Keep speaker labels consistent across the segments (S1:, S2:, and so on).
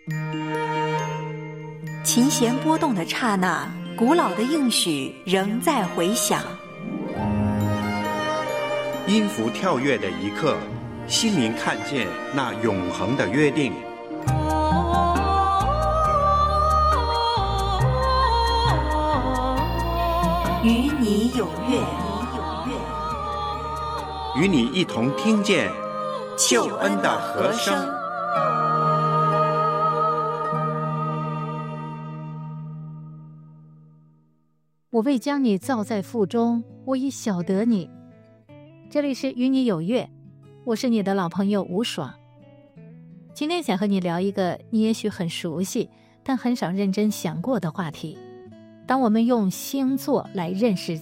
S1: 琴弦波动的刹那，古老的应许仍在回响。
S2: 音符跳跃的一刻，心灵看见那永恒的约定。
S1: 与你有约，
S2: 与你一同听见救恩的和声。
S3: 我未将你造在腹中，我已晓得你。这里是与你有约，我是你的老朋友吴爽。今天想和你聊一个你也许很熟悉，但很少认真想过的话题。当我们用星座来认识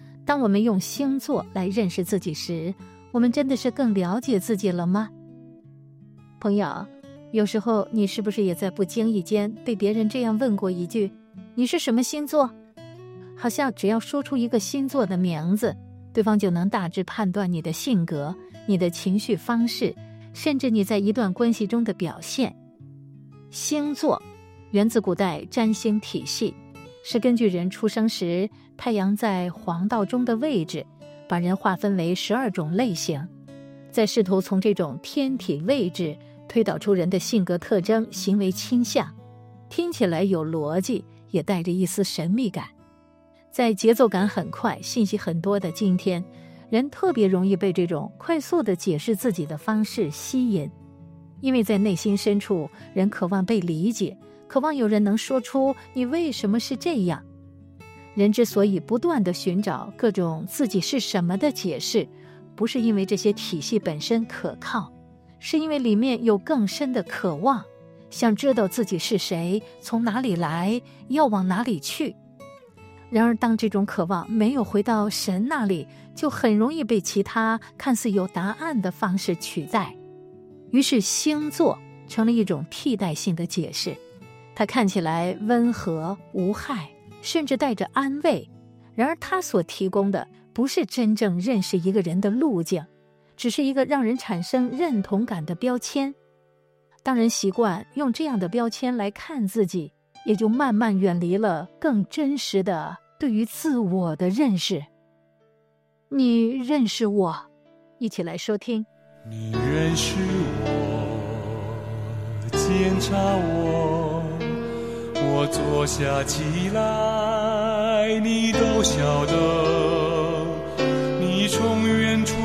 S3: 自己时，我们真的是更了解自己了吗？朋友，有时候你是不是也在不经意间被别人这样问过一句，你是什么星座？好像只要说出一个星座的名字，对方就能大致判断你的性格、你的情绪方式，甚至你在一段关系中的表现。星座源自古代占星体系，是根据人出生时太阳在黄道中的位置，把人划分为12种类型，再试图从这种天体位置推导出人的性格特征、行为倾向。听起来有逻辑，也带着一丝神秘感。在节奏感很快、信息很多的今天，人特别容易被这种快速的解释自己的方式吸引，因为在内心深处，人渴望被理解，渴望有人能说出你为什么是这样。人之所以不断地寻找各种自己是什么的解释，不是因为这些体系本身可靠，是因为里面有更深的渴望，想知道自己是谁，从哪里来，要往哪里去。然而当这种渴望没有回到神那里，就很容易被其他看似有答案的方式取代。于是星座成了一种替代性的解释，它看起来温和无害，甚至带着安慰。然而它所提供的不是真正认识一个人的路径，只是一个让人产生认同感的标签。当人习惯用这样的标签来看自己，也就慢慢远离了更真实的对于自我的认识。你认识我，一起来收听。
S4: 你认识我，检查我，我坐下起来，你都晓得。你从远处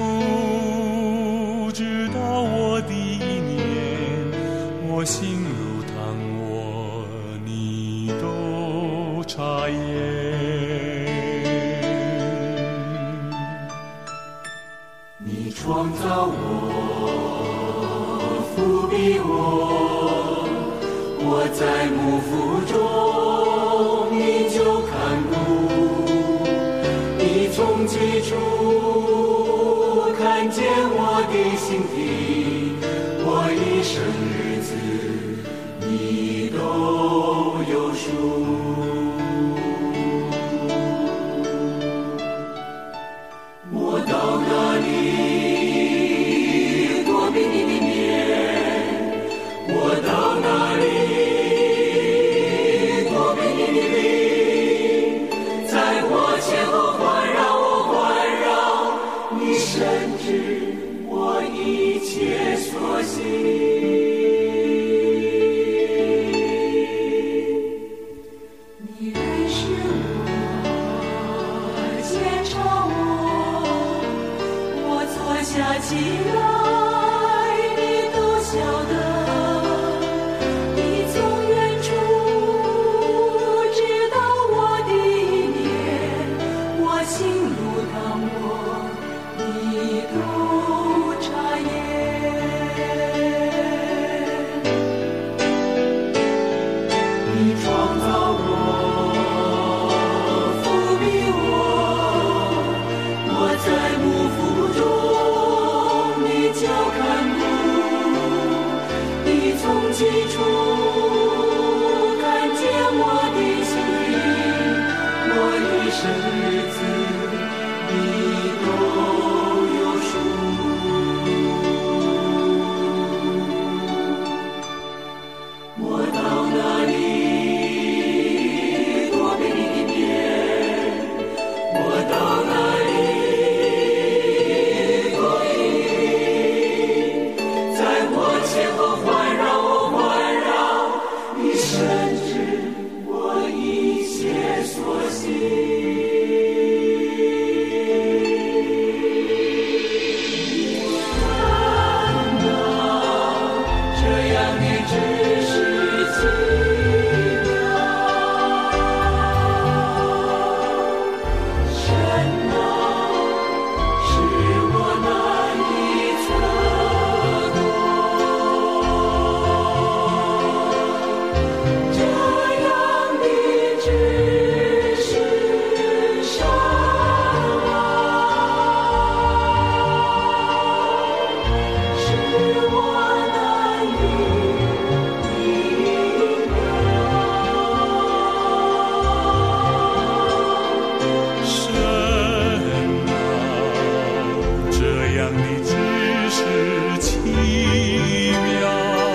S4: 知道我的一念，我心如汤窝，你都察言。你创造我，覆庇我，我在幕腹中你就看顾，你从起初看见我的心底，我一生日子你都有数。我到哪里躲避你的面，我到哪里躲避你的灵，在我前后环绕我环绕，你深知我一切所行。你认识我，检查我坐下起来，你都晓得。你从远处知道我的一念，我心如汤窝，你都察言。你创造我，覆庇我，我在幕腹中你就看顾，你从起初看见我的心灵，我一生日子你都有数。我到奇妙。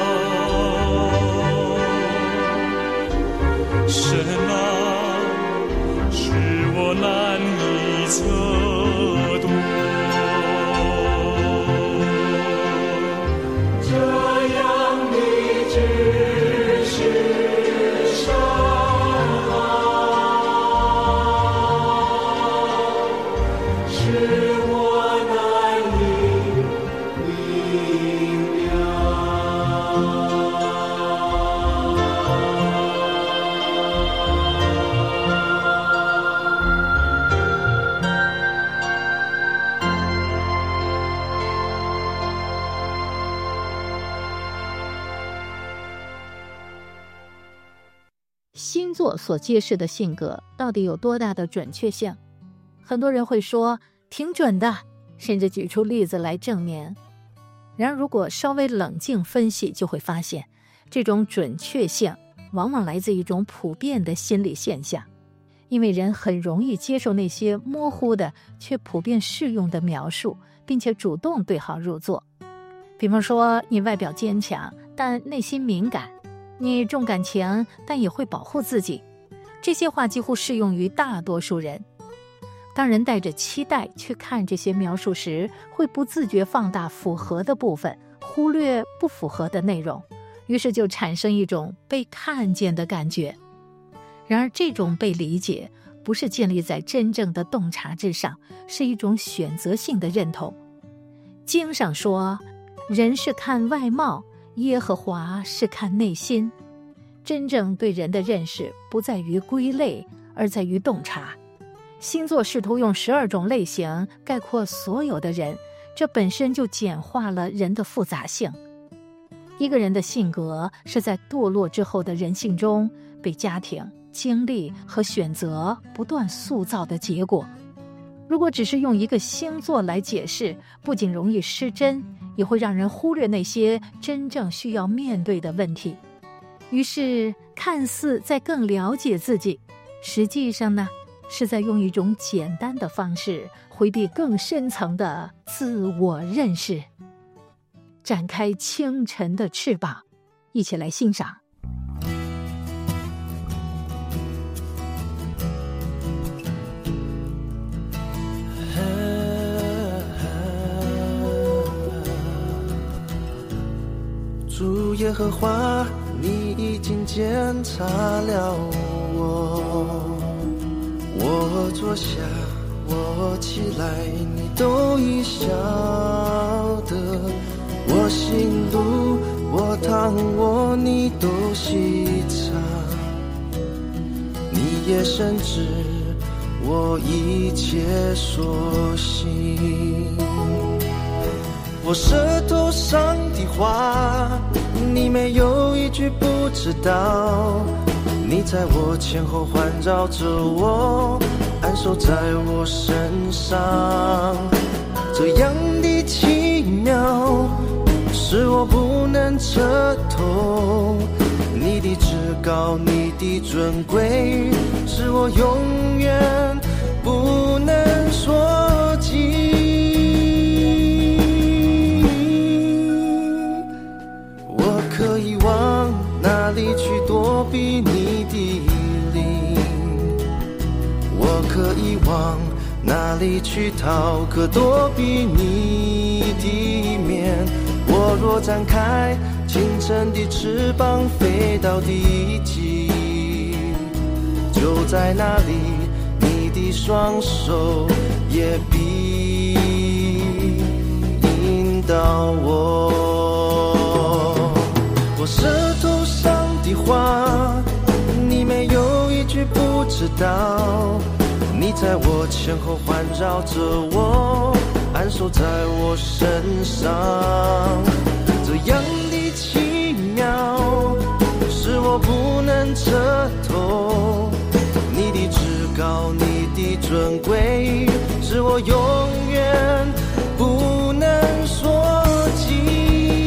S4: 神啊，使我难以测度，这样你只是神啊，使我难以明了。
S3: 星座所揭示的性格到底有多大的准确性？很多人会说挺准的，甚至举出例子来证明。然而如果稍微冷静分析，就会发现这种准确性往往来自一种普遍的心理现象，因为人很容易接受那些模糊的却普遍适用的描述，并且主动对号入座。比方说，你外表坚强，但内心敏感；你重感情，但也会保护自己。这些话几乎适用于大多数人。当人带着期待去看这些描述时，会不自觉放大符合的部分，忽略不符合的内容，于是就产生一种被看见的感觉。然而这种被理解不是建立在真正的洞察之上，是一种选择性的认同。经上说，人是看外貌，耶和华是看内心。真正对人的认识不在于归类，而在于洞察。星座试图用12种类型概括所有的人，这本身就简化了人的复杂性。一个人的性格是在堕落之后的人性中被家庭、经历和选择不断塑造的结果。如果只是用一个星座来解释，不仅容易失真，也会让人忽略那些真正需要面对的问题。于是看似在更了解自己，实际上呢，是在用一种简单的方式回避更深层的自我认识。展开清晨的翅膀，一起来欣赏。
S5: 主耶和华，你已经检查了我坐下，我起来，你都已晓得。我行路，我躺卧，你都细察。你也深知我一切所行。我舌头上的话，你没有一句不知道。你在我前后环绕着我，安守在我身上。这样的奇妙，使我不能彻透。你的至高，你的尊贵，使我永远不能说尽。我可以往哪里去躲避你的灵？我可以往哪里去逃，可躲避你的面？我若展开清晨的翅膀，飞到地极，就在那里，你的双手也必引导我。我舌头上的话，你没有一句不知道。你在我前后环绕着我，安守在我身上。这样的奇妙，使我不能彻透。你的至高，你的尊贵，使我永远不能说尽。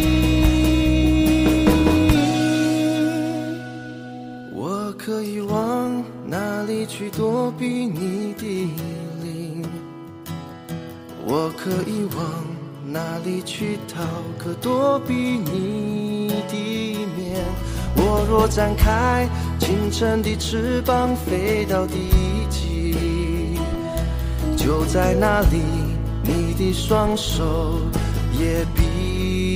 S5: 我可以往哪里去躲避你的灵？我可以往哪里去逃？可躲避你的面。我若展开清晨的翅膀，飞到地极，就在那里，你的双手也必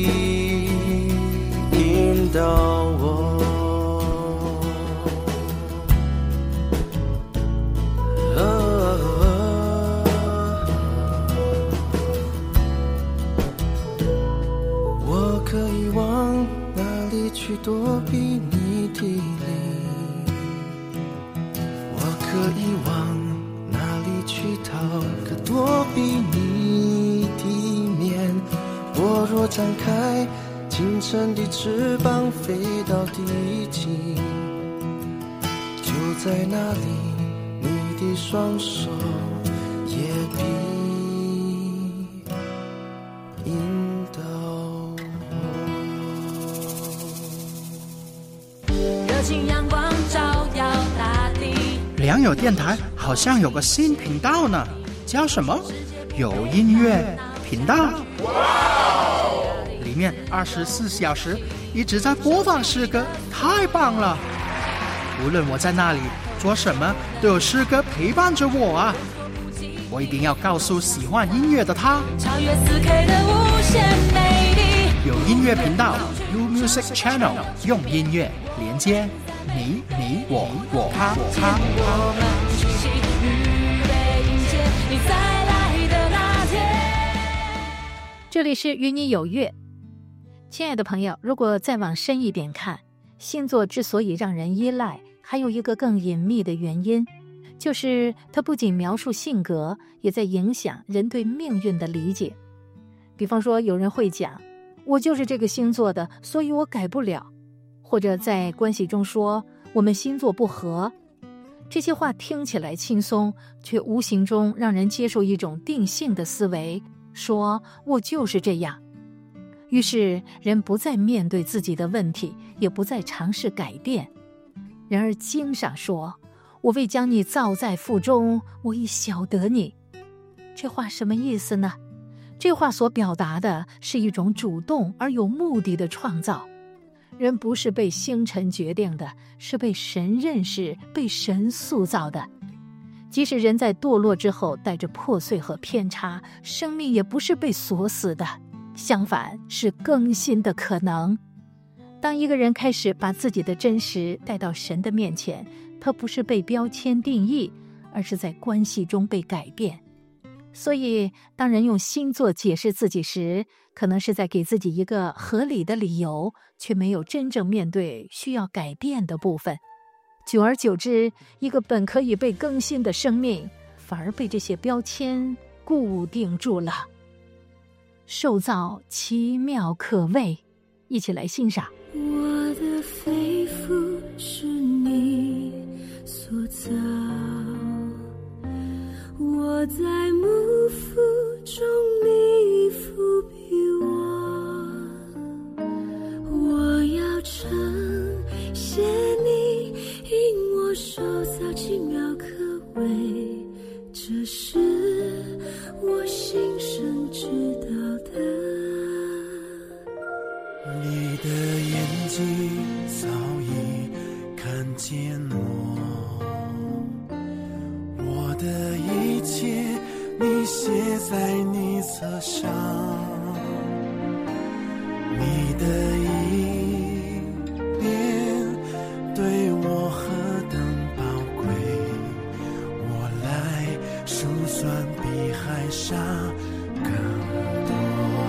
S5: 引导我。我可以往哪里去躲避你的灵？我可以往哪里去逃？可躲避你的面。我若展开清晨的翅膀，飞到地极，就在那里，你的双手也必引导我。
S6: 热情阳光照耀大地。
S7: 良友电台好像有个新频道呢，叫什么？有音乐频道。里面24小时一直在播放诗歌，太棒了！无论我在那里做什么，都有诗歌陪伴着我啊！我一定要告诉喜欢音乐的他，
S6: 超越4K 的无限美丽。
S7: 有音乐频道 U Music Channel， 用音乐连接你我他。
S6: 我们齐心预备迎接你再来的那天。
S3: 这里是与你有约。亲爱的朋友，如果再往深一点看，星座之所以让人依赖，还有一个更隐秘的原因，就是它不仅描述性格，也在影响人对命运的理解。比方说，有人会讲，我就是这个星座的，所以我改不了。或者在关系中说，我们星座不合。这些话听起来轻松，却无形中让人接受一种定性的思维，说我就是这样。于是人不再面对自己的问题，也不再尝试改变。然而经上说，我未将你造在腹中，我已晓得你。这话什么意思呢？这话所表达的是一种主动而有目的的创造。人不是被星辰决定的，是被神认识、被神塑造的。即使人在堕落之后带着破碎和偏差，生命也不是被锁死的，相反是更新的可能。当一个人开始把自己的真实带到神的面前，他不是被标签定义，而是在关系中被改变。所以当人用星座解释自己时，可能是在给自己一个合理的理由，却没有真正面对需要改变的部分。久而久之，一个本可以被更新的生命，反而被这些标签固定住了。受造奇妙可畏，一起来欣赏。
S6: 我的肺腑是你所造，我在母腹中你抚庇我，我要称谢你，因我受造奇妙可畏，这是我心生知道的。
S4: 你的眼睛早已看见我的一切你写在你册上，你的一念对我何等宝贵，我来数算比海沙更多。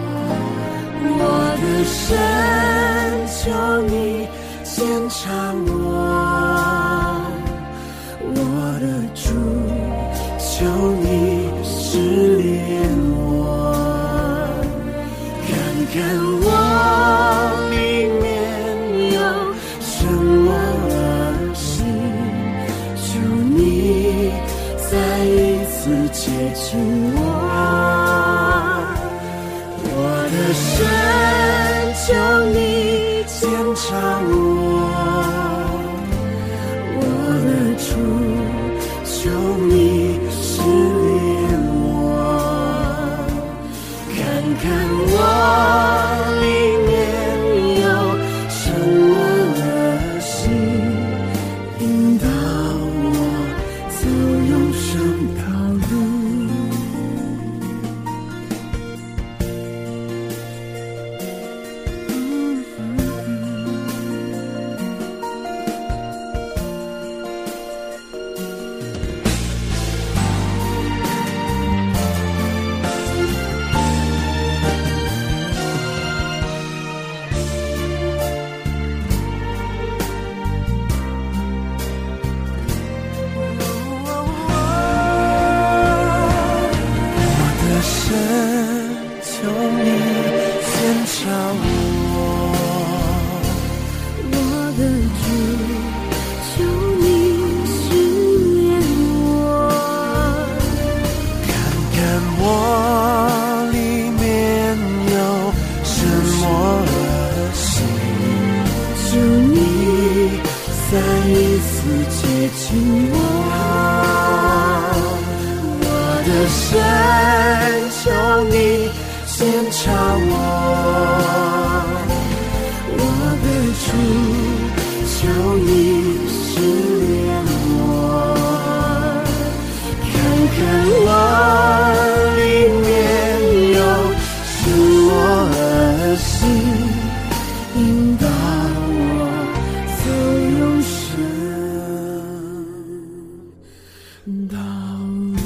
S4: 我的神，求你检查我的主，求你试炼我，看看我里面有什么恶行，求你再一次接近我。我的神，求你检查我的主，求你试炼我，看看
S6: 再一次接近我的神，求你检查我的主，求你试炼我，看看我里面有使我恶心，引导我走永生道路。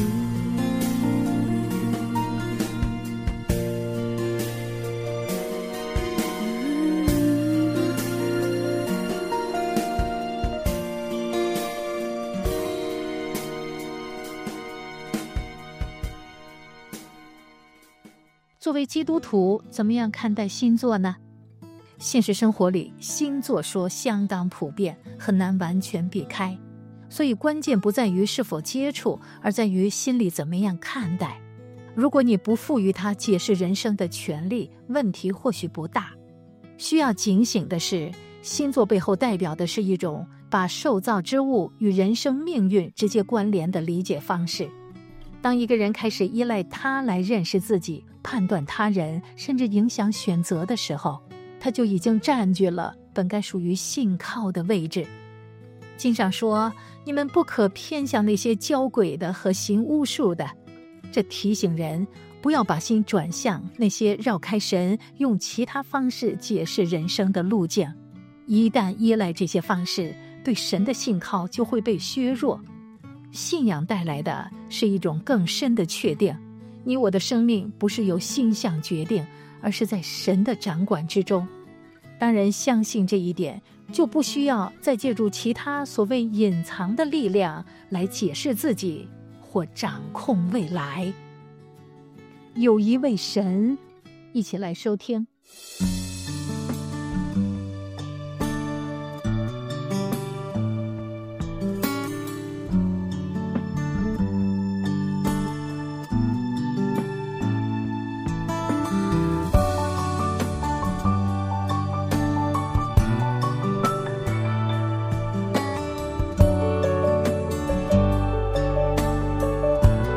S3: 作为基督徒，怎么样看待星座呢？现实生活里，星座说相当普遍，很难完全避开。所以关键不在于是否接触，而在于心里怎么样看待。如果你不赋予它解释人生的权利，问题或许不大。需要警醒的是，星座背后代表的是一种把受造之物与人生命运直接关联的理解方式。当一个人开始依赖它来认识自己、判断他人，甚至影响选择的时候，他就已经占据了本该属于信靠的位置。经上说，你们不可偏向那些教诡的和行巫术的。这提醒人不要把心转向那些绕开神，用其他方式解释人生的路径。一旦依赖这些方式，对神的信靠就会被削弱。信仰带来的是一种更深的确定，你我的生命不是由星象决定，而是在神的掌管之中。当人相信这一点，就不需要再借助其他所谓隐藏的力量来解释自己或掌控未来。有一位神，一起来收听。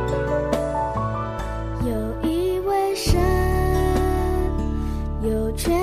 S6: 有一位神，有权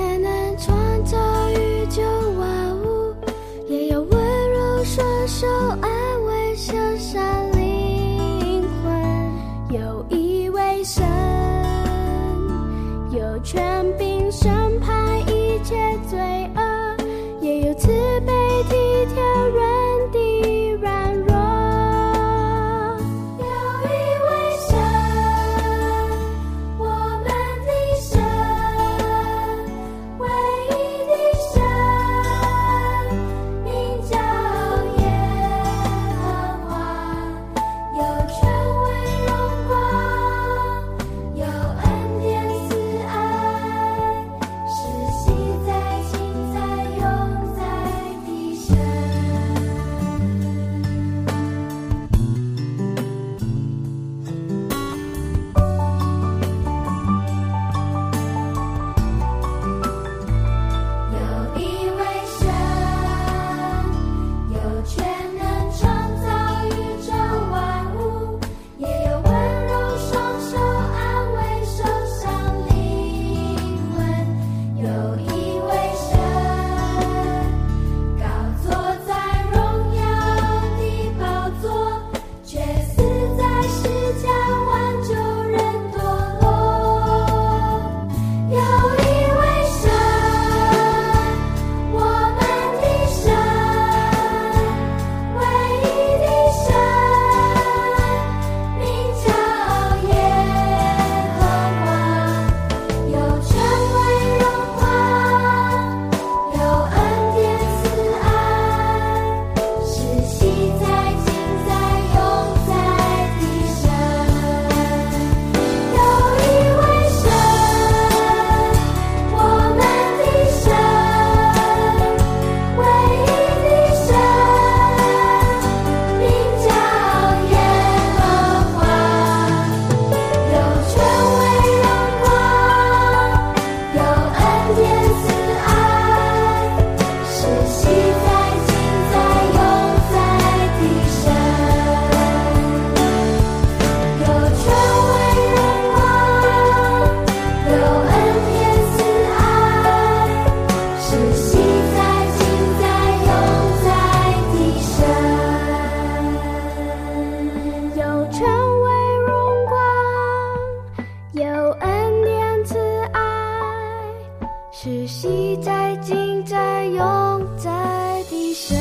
S6: 你在近在永在的神。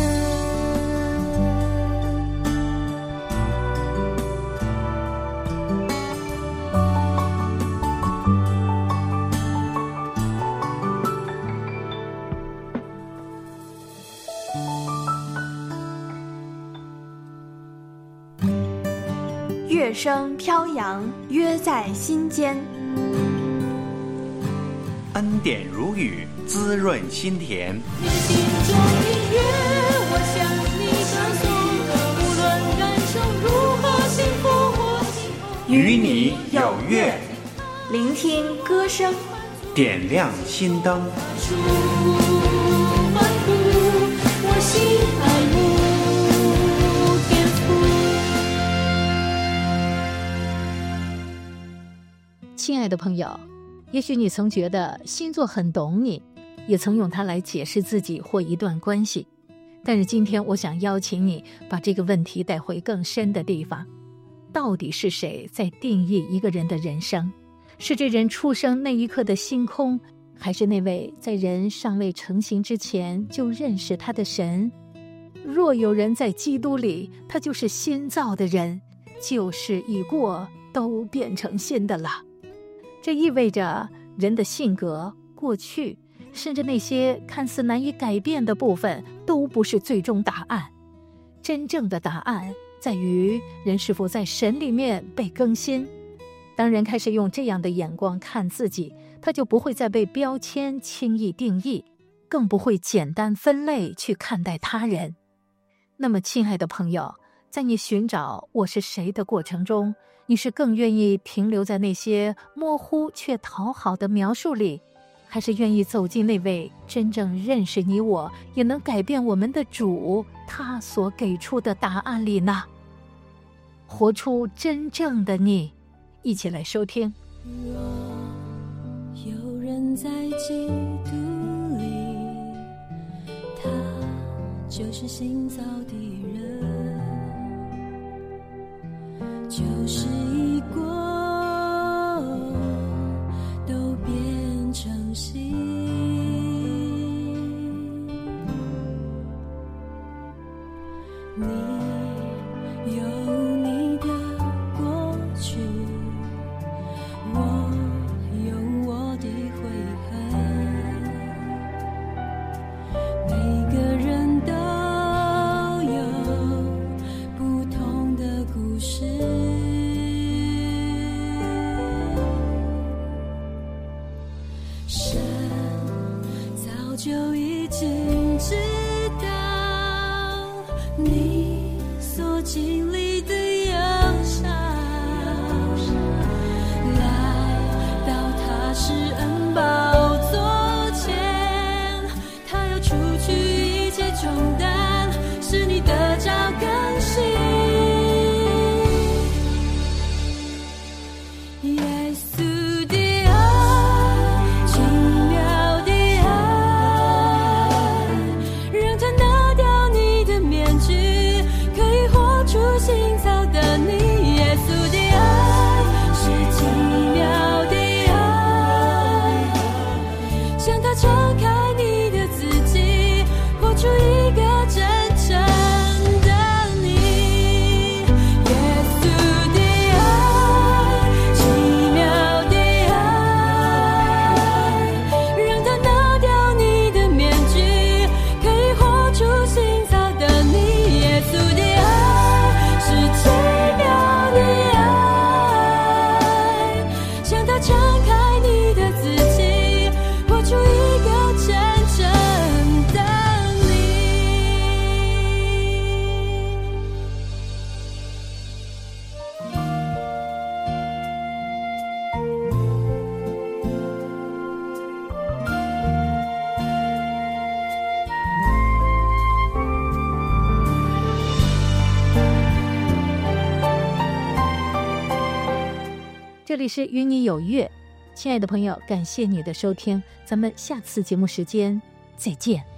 S1: 乐声飘扬，约在心间。
S2: 恩典如雨，滋润心田。
S6: 你的心中音乐，我向你唱颂，无论感受如何幸福或幸福，
S2: 与你有约，
S1: 聆听歌声，
S2: 点亮心灯。
S6: 出欢呼，我心爱慕天父。
S3: 亲爱的朋友，也许你曾觉得星座很懂你，也曾用它来解释自己或一段关系，但是今天我想邀请你把这个问题带回更深的地方。到底是谁在定义一个人的人生？是这人出生那一刻的星空，还是那位在人尚未成形之前就认识他的神？若有人在基督里，他就是新造的人，旧事已过，都变成新的了。这意味着人的性格、过去，甚至那些看似难以改变的部分，都不是最终答案。真正的答案在于人是否在神里面被更新。当人开始用这样的眼光看自己，他就不会再被标签轻易定义，更不会简单分类去看待他人。那么亲爱的朋友，在你寻找我是谁的过程中，你是更愿意停留在那些模糊却讨好的描述里，还是愿意走进那位真正认识你我，也能改变我们的主，他所给出的答案里呢？活出真正的你，一起来收听。
S6: 若有人在基督里，他就是新造的人，就是已过都变成新。你有你的过去，我有我的悔恨，每个人都有不同的故事。神早就已经知道你所经历的忧伤，来到他施恩宝座前，他要除去一切重担，使你得着更新。耶稣的爱，奇妙的爱，让他拿掉你的面具，可以活出新造的你。耶稣的爱是奇妙的爱，向他敞开你的自己，活出一个真正的你。耶稣的爱，奇妙的爱，让他拿掉你的面具，可以活出新造的你。耶稣的爱是奇妙的爱，向他敞开你的自己，活出一个真正的你。
S3: 这里是与你有约，亲爱的朋友，感谢你的收听，咱们下次节目时间再见。